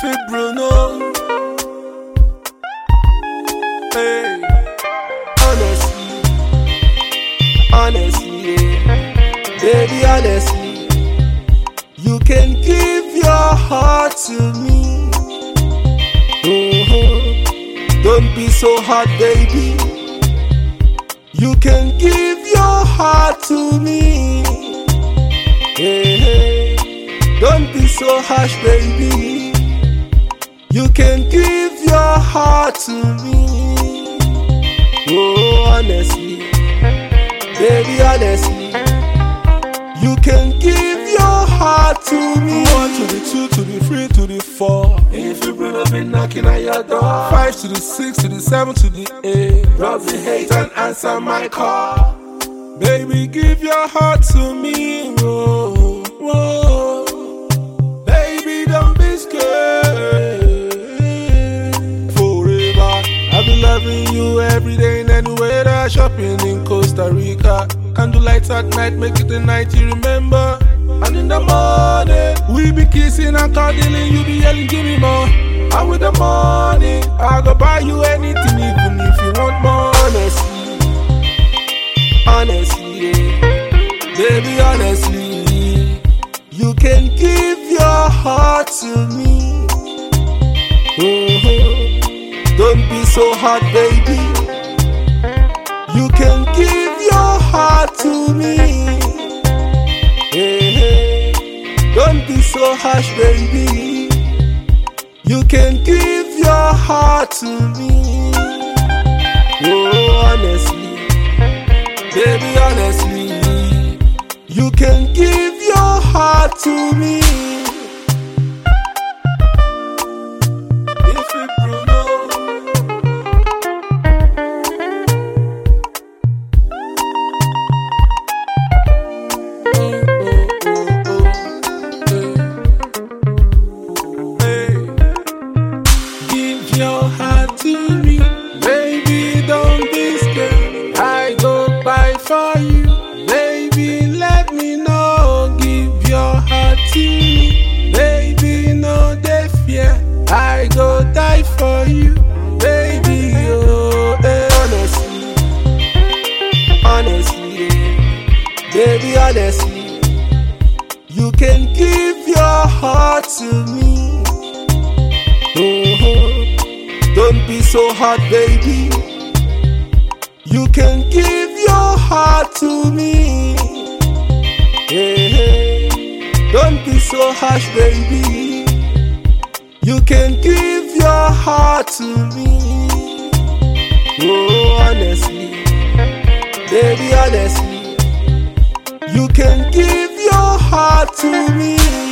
Ify Bruno. Hey, honestly, yeah. Baby, honestly, you can give your heart to me. Don't be so hard, baby. You can give your heart to me. Hey, don't be so harsh, baby. You can give your heart to me. Oh, honestly, baby, honestly, you can give your heart to me. 1 to the 2 to the 3 to the 4. If you bring up been knocking at your door. 5 to the 6 to the 7 to the 8. Drop the hate and answer my call. Baby, give your heart to me. Whoa, whoa. Baby, don't be scared. I've been loving you every day and anywhere. Shopping in Costa Rica. Candlelights at night, make it a night you remember. And in the morning, we be kissing and cuddling. You be yelling, give me more. And with the money, I go buy you anything, even if you want more. Honestly, yeah. Baby, honestly, you can give your heart to me. Don't be so hard, baby. You can give your heart to me. Hey, don't be so harsh, baby. You can give your heart to me. Oh, honestly, baby, honestly, you can give your heart to me. Your heart to me, baby, don't be scared. I go buy for you, baby, let me know. Give your heart to me, baby, no they fear. I go die for you, baby, oh, hey. Honestly, yeah. Baby, honestly, you can give your heart to me. Don't be so hard, baby. You can give your heart to me. Hey, don't be so harsh, baby. You can give your heart to me. Oh, honestly, baby, honestly, you can give your heart to me.